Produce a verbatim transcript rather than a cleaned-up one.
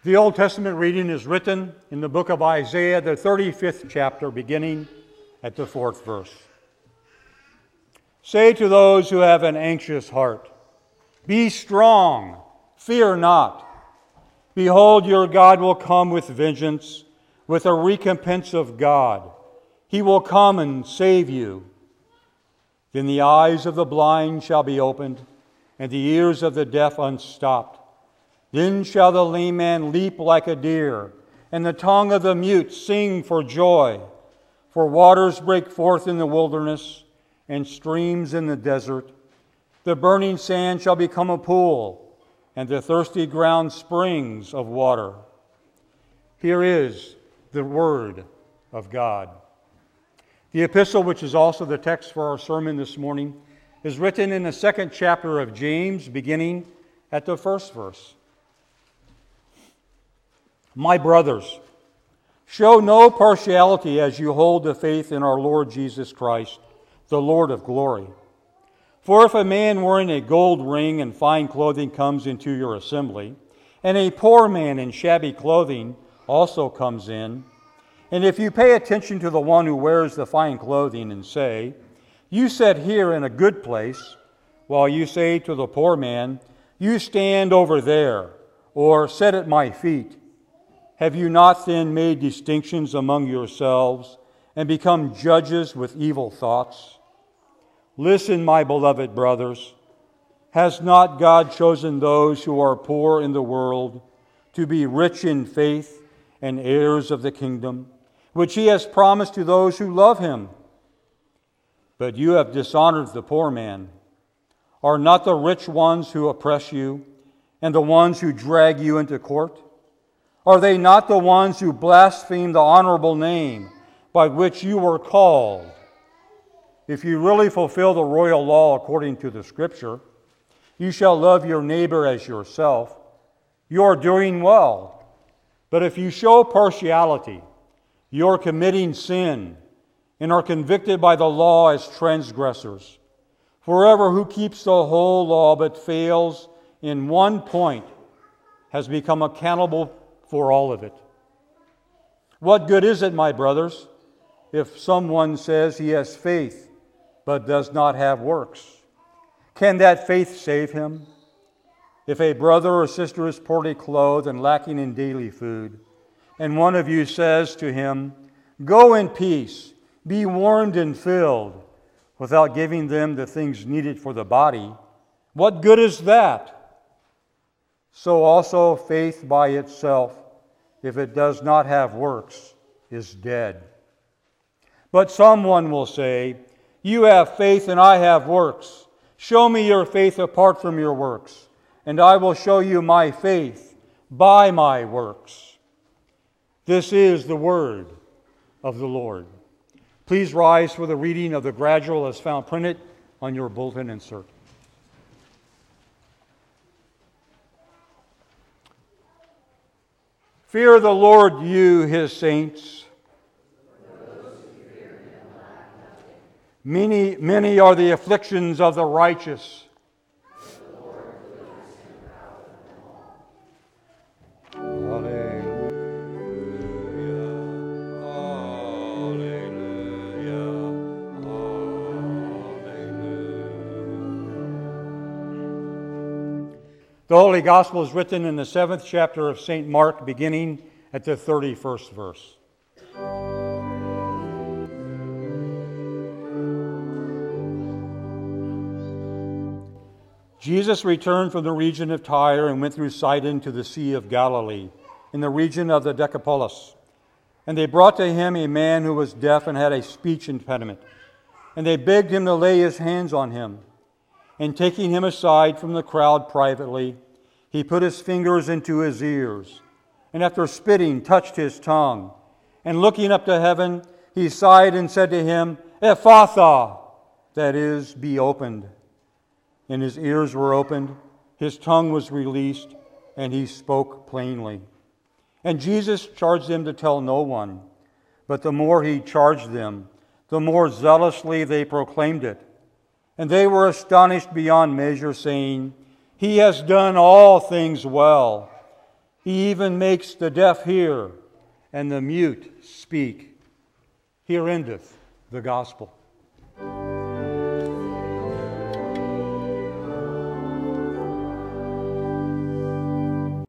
The Old Testament reading is written in the book of Isaiah, the thirty-fifth chapter, beginning at the fourth verse. Say to those who have an anxious heart, be strong, fear not. Behold, your God will come with vengeance, with a recompense of God. He will come and save you. Then the eyes of the blind shall be opened, and the ears of the deaf unstopped. Then shall the lame man leap like a deer, and the tongue of the mute sing for joy. For waters break forth in the wilderness, and streams in the desert. The burning sand shall become a pool, and the thirsty ground springs of water. Here is the word of God. The epistle, which is also the text for our sermon this morning, is written in the second chapter of James, beginning at the first verse. My brothers, show no partiality as you hold the faith in our Lord Jesus Christ, the Lord of glory. For if a man wearing a gold ring and fine clothing comes into your assembly, and a poor man in shabby clothing also comes in, and if you pay attention to the one who wears the fine clothing and say, you sit here in a good place, while you say to the poor man, you stand over there, or sit at my feet, have you not then made distinctions among yourselves and become judges with evil thoughts? Listen, my beloved brothers, has not God chosen those who are poor in the world to be rich in faith and heirs of the kingdom, which he has promised to those who love him? But you have dishonored the poor man. Are not the rich ones who oppress you and the ones who drag you into court? Are they not the ones who blaspheme the honorable name by which you were called? If you really fulfill the royal law according to the Scripture, you shall love your neighbor as yourself. You are doing well. But if you show partiality, you are committing sin and are convicted by the law as transgressors. For whoever who keeps the whole law but fails in one point has become accountable for all of it. What good is it, my brothers, if someone says he has faith but does not have works? Can that faith save him? If a brother or sister is poorly clothed and lacking in daily food, and one of you says to him, go in peace, be warmed and filled, without giving them the things needed for the body, what good is that? So also faith by itself, if it does not have works, is dead. But someone will say, you have faith and I have works. Show me your faith apart from your works, and I will show you my faith by my works. This is the word of the Lord. Please rise for the reading of the gradual as found printed on your bulletin insert. Fear the Lord, you his saints. Many, many are the afflictions of the righteous. The Holy Gospel is written in the seventh chapter of Saint Mark, beginning at the thirty-first verse. Jesus returned from the region of Tyre and went through Sidon to the Sea of Galilee, in the region of the Decapolis. And they brought to him a man who was deaf and had a speech impediment. And they begged him to lay his hands on him. And taking him aside from the crowd privately, he put his fingers into his ears, and after spitting, touched his tongue. And looking up to heaven, he sighed and said to him, Ephphatha, that is, be opened. And his ears were opened, his tongue was released, and he spoke plainly. And Jesus charged them to tell no one, but the more he charged them, the more zealously they proclaimed it. And they were astonished beyond measure, saying, He has done all things well. He even makes the deaf hear and the mute speak. Here endeth the gospel.